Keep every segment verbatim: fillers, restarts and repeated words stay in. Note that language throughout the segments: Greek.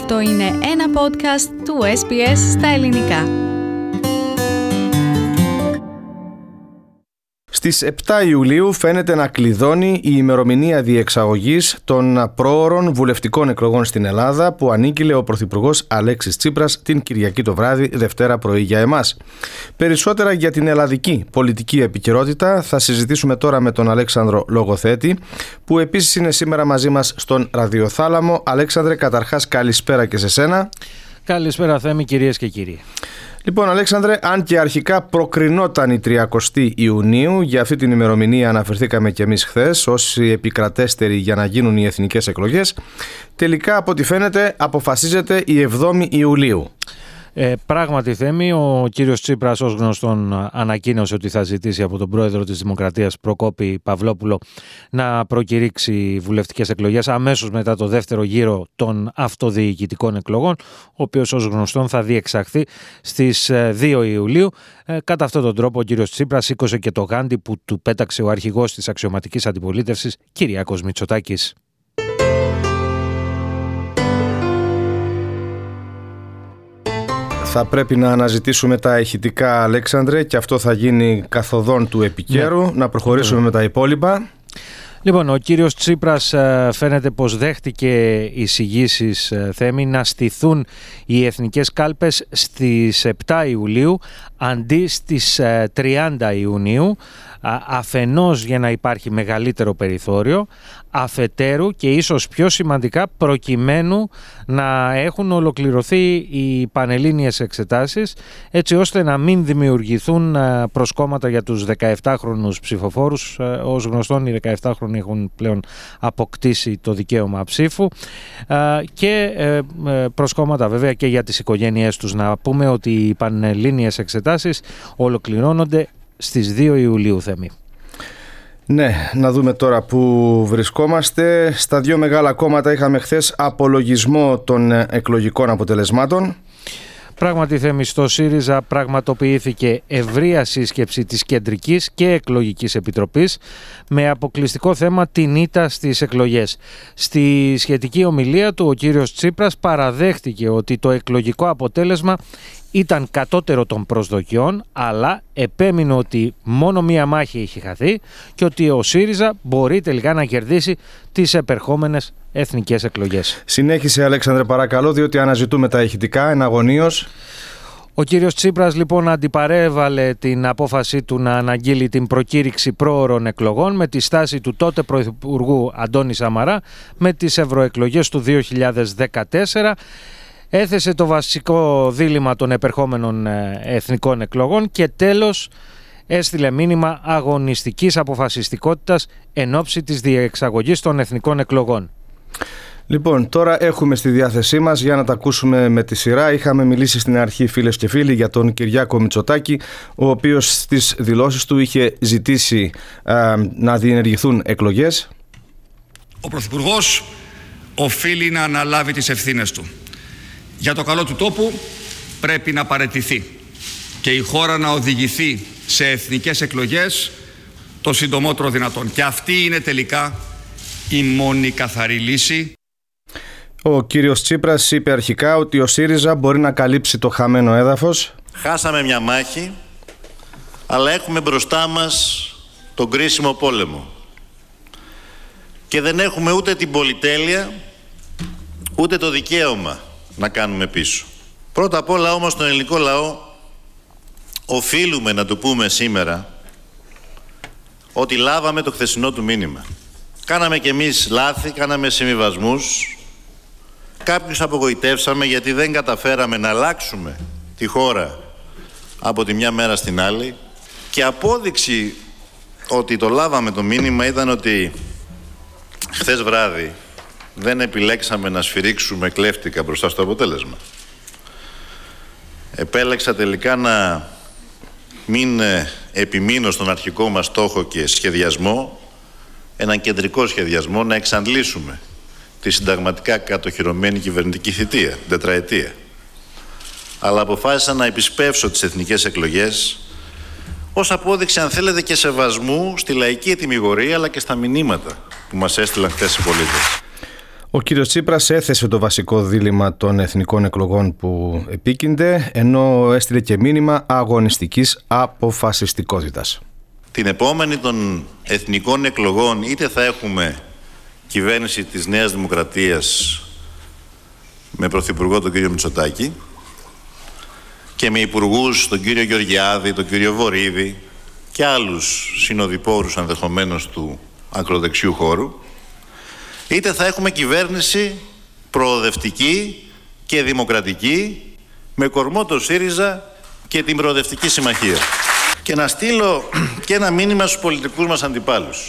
Αυτό είναι ένα podcast του ες μπι ες στα ελληνικά. Στις επτά Ιουλίου φαίνεται να κλειδώνει η ημερομηνία διεξαγωγής των προώρων βουλευτικών εκλογών στην Ελλάδα που ανήγγειλε ο Πρωθυπουργός Αλέξης Τσίπρας την Κυριακή το βράδυ, Δευτέρα πρωί για εμάς. Περισσότερα για την ελλαδική πολιτική επικαιρότητα θα συζητήσουμε τώρα με τον Αλέξανδρο Λογοθέτη, που επίσης είναι σήμερα μαζί μας στον ραδιοθάλαμο. Αλέξανδρε, καταρχάς καλησπέρα και σε σένα. Καλησπέρα Θέμη, κυρίες και κύριοι. Λοιπόν, Αλέξανδρε, αν και αρχικά προκρινόταν η τριακοστή Ιουνίου, για αυτή την ημερομηνία αναφερθήκαμε και εμείς χθες ως η επικρατέστερη για να γίνουν οι εθνικές εκλογές, τελικά από ό,τι φαίνεται αποφασίζεται η εβδόμη Ιουλίου. Ε, πράγματι Θέμη, ο κύριος Τσίπρας ως γνωστόν ανακοίνωσε ότι θα ζητήσει από τον πρόεδρο της Δημοκρατίας Προκόπη Παυλόπουλο να προκηρύξει βουλευτικές εκλογές αμέσως μετά το δεύτερο γύρο των αυτοδιοικητικών εκλογών, ο οποίος ως γνωστόν θα διεξαχθεί στις δύο Ιουλίου. Ε, κατά αυτόν τον τρόπο ο κύριος Τσίπρας σήκωσε και το γάντι που του πέταξε ο αρχηγός της αξιωματικής αντιπολίτευσης, Κυριάκος Μητσοτάκης. Θα πρέπει να αναζητήσουμε τα ηχητικά, Αλέξανδρε, και αυτό θα γίνει καθοδόν του επικαίρου. Ναι. Να προχωρήσουμε ναι. με τα υπόλοιπα. Λοιπόν, ο κύριος Τσίπρας φαίνεται πως δέχτηκε εισηγήσεις, Θέμη, να στηθούν οι εθνικές κάλπες στις επτά Ιουλίου αντί στις τριάντα Ιουνίου, αφενός για να υπάρχει μεγαλύτερο περιθώριο, αφετέρου και ίσως πιο σημαντικά προκειμένου να έχουν ολοκληρωθεί οι πανελλήνιες εξετάσεις, έτσι ώστε να μην δημιουργηθούν προσκόμματα για τους δεκαεπτάχρονους ψηφοφόρους. Ως γνωστόν, οι δεκαεπτάχρονοι έχουν πλέον αποκτήσει το δικαίωμα ψήφου, και προσκόμματα βέβαια και για τις οικογένειές τους. Να πούμε ότι οι πανελλήνιες εξετάσεις ολοκληρώνονται στις δύο Ιουλίου, Θέμη. Ναι, να δούμε τώρα που βρισκόμαστε. Στα δύο μεγάλα κόμματα είχαμε χθες απολογισμό των εκλογικών αποτελεσμάτων. Πράγματι, Θέμη, στο ΣΥΡΙΖΑ πραγματοποιήθηκε ευρεία σύσκεψη της Κεντρικής και Εκλογικής Επιτροπής με αποκλειστικό θέμα την ήττα στις εκλογές. Στη σχετική ομιλία του ο κύριος Τσίπρας παραδέχτηκε ότι το εκλογικό αποτέλεσμα ήταν κατώτερο των προσδοκιών, αλλά επέμεινε ότι μόνο μία μάχη έχει χαθεί και ότι ο ΣΥΡΙΖΑ μπορεί τελικά να κερδίσει τις επερχόμενες εθνικές εκλογές. Συνέχισε, Αλέξανδρε, παρακαλώ, διότι αναζητούμε τα ηχητικά εναγωνίως. Ο κύριος Τσίπρας λοιπόν αντιπαρέβαλε την απόφαση του να αναγγείλει την προκήρυξη πρόωρων εκλογών με τη στάση του τότε Πρωθυπουργού Αντώνη Σαμαρά με τις ευρωεκλογές του δύο χιλιάδες δεκατέσσερα. Έθεσε το βασικό δίλημμα των επερχόμενων εθνικών εκλογών και τέλος έστειλε μήνυμα αγωνιστικής αποφασιστικότητας εν ώψη της διεξαγωγής των εθνικών εκλογών. Λοιπόν, τώρα έχουμε στη διάθεσή μας για να τα ακούσουμε με τη σειρά. Είχαμε μιλήσει στην αρχή, φίλες και φίλοι, για τον Κυριάκο Μητσοτάκη, ο οποίος στις δηλώσεις του είχε ζητήσει α, να διενεργηθούν εκλογές. Ο Πρωθυπουργός οφείλει να αναλάβει τις ευθύνες του. Για το καλό του τόπου πρέπει να παραιτηθεί και η χώρα να οδηγηθεί σε εθνικές εκλογές το συντομότερο δυνατόν. Και αυτή είναι τελικά η μόνη καθαρή λύση. Ο κύριος Τσίπρας είπε αρχικά ότι ο ΣΥΡΙΖΑ μπορεί να καλύψει το χαμένο έδαφος. Χάσαμε μια μάχη, αλλά έχουμε μπροστά μας τον κρίσιμο πόλεμο. Και δεν έχουμε ούτε την πολυτέλεια, ούτε το δικαίωμα να κάνουμε πίσω. Πρώτα απ' όλα όμως τον ελληνικό λαό οφείλουμε να του πούμε σήμερα ότι λάβαμε το χθεσινό του μήνυμα. Κάναμε κι εμείς λάθη, κάναμε συμβιβασμούς, κάποιους απογοητεύσαμε γιατί δεν καταφέραμε να αλλάξουμε τη χώρα από τη μια μέρα στην άλλη, και απόδειξη ότι το λάβαμε το μήνυμα ήταν ότι χθες βράδυ δεν επιλέξαμε να σφυρίξουμε κλέφτικα μπροστά στο αποτέλεσμα. Επέλεξα τελικά να μην επιμείνω στον αρχικό μας στόχο και σχεδιασμό, έναν κεντρικό σχεδιασμό, να εξαντλήσουμε τη συνταγματικά κατοχυρωμένη κυβερνητική θητεία, τετραετία. Αλλά αποφάσισα να επισπεύσω τις εθνικές εκλογές ως απόδειξη, αν θέλετε, και σεβασμού στη λαϊκή ετυμηγορία αλλά και στα μηνύματα που μας έστειλαν χθες οι πολίτες. Ο κύριος Τσίπρας έθεσε το βασικό δίλημμα των εθνικών εκλογών που επίκυνται, ενώ έστειλε και μήνυμα αγωνιστικής αποφασιστικότητας. Την επόμενη των εθνικών εκλογών είτε θα έχουμε κυβέρνηση της Νέας Δημοκρατίας με πρωθυπουργό τον κύριο Μητσοτάκη και με υπουργούς τον κύριο Γεωργιάδη, τον κύριο Βορίδη και άλλους συνοδοιπόρους ενδεχομένως του ακροδεξιού χώρου, είτε θα έχουμε κυβέρνηση προοδευτική και δημοκρατική με κορμό το ΣΥΡΙΖΑ και την Προοδευτική Συμμαχία. Και να στείλω και ένα μήνυμα στους πολιτικούς μας αντιπάλους.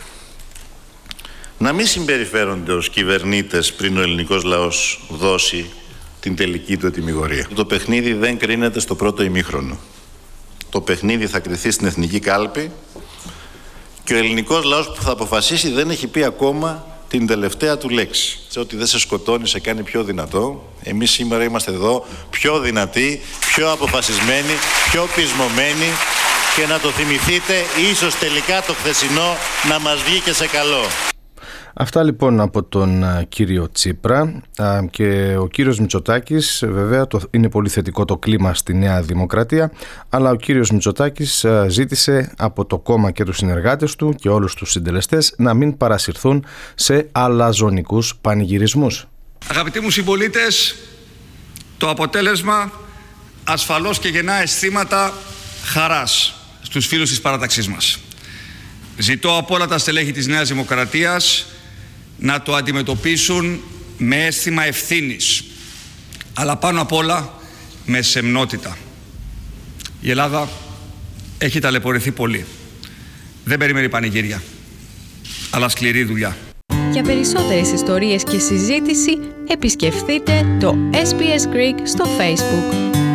Να μην συμπεριφέρονται ως κυβερνήτες πριν ο ελληνικός λαός δώσει την τελική του ετυμηγορία. Το παιχνίδι δεν κρίνεται στο πρώτο ημίχρονο. Το παιχνίδι θα κριθεί στην εθνική κάλπη και ο ελληνικός λαός που θα αποφασίσει δεν έχει πει ακόμα την τελευταία του λέξη. Σε ότι δεν σε σκοτώνει, σε κάνει πιο δυνατό. Εμείς σήμερα είμαστε εδώ πιο δυνατοί, πιο αποφασισμένοι, πιο πεισμωμένοι και να το θυμηθείτε, ίσως τελικά το χθεσινό να μας βγει και σε καλό. Αυτά λοιπόν από τον κύριο Τσίπρα, και ο κύριος Μητσοτάκης, βέβαια το, είναι πολύ θετικό το κλίμα στη Νέα Δημοκρατία, αλλά ο κύριος Μητσοτάκης ζήτησε από το κόμμα και τους συνεργάτες του και όλους τους συντελεστές να μην παρασυρθούν σε αλαζονικούς πανηγυρισμούς. Αγαπητοί μου συμπολίτες, το αποτέλεσμα ασφαλώς και γεννά αισθήματα χαράς στους φίλους της παράταξής μας. Ζητώ από όλα τα στελέχη της Νέας Δημοκρατίας να το αντιμετωπίσουν με αίσθημα ευθύνης, αλλά πάνω απ' όλα με σεμνότητα. Η Ελλάδα έχει ταλαιπωρηθεί πολύ. Δεν περιμένει πανηγύρια, αλλά σκληρή δουλειά. Για περισσότερες ιστορίες και συζήτηση επισκεφτείτε το ες μπι ες Greek στο Facebook.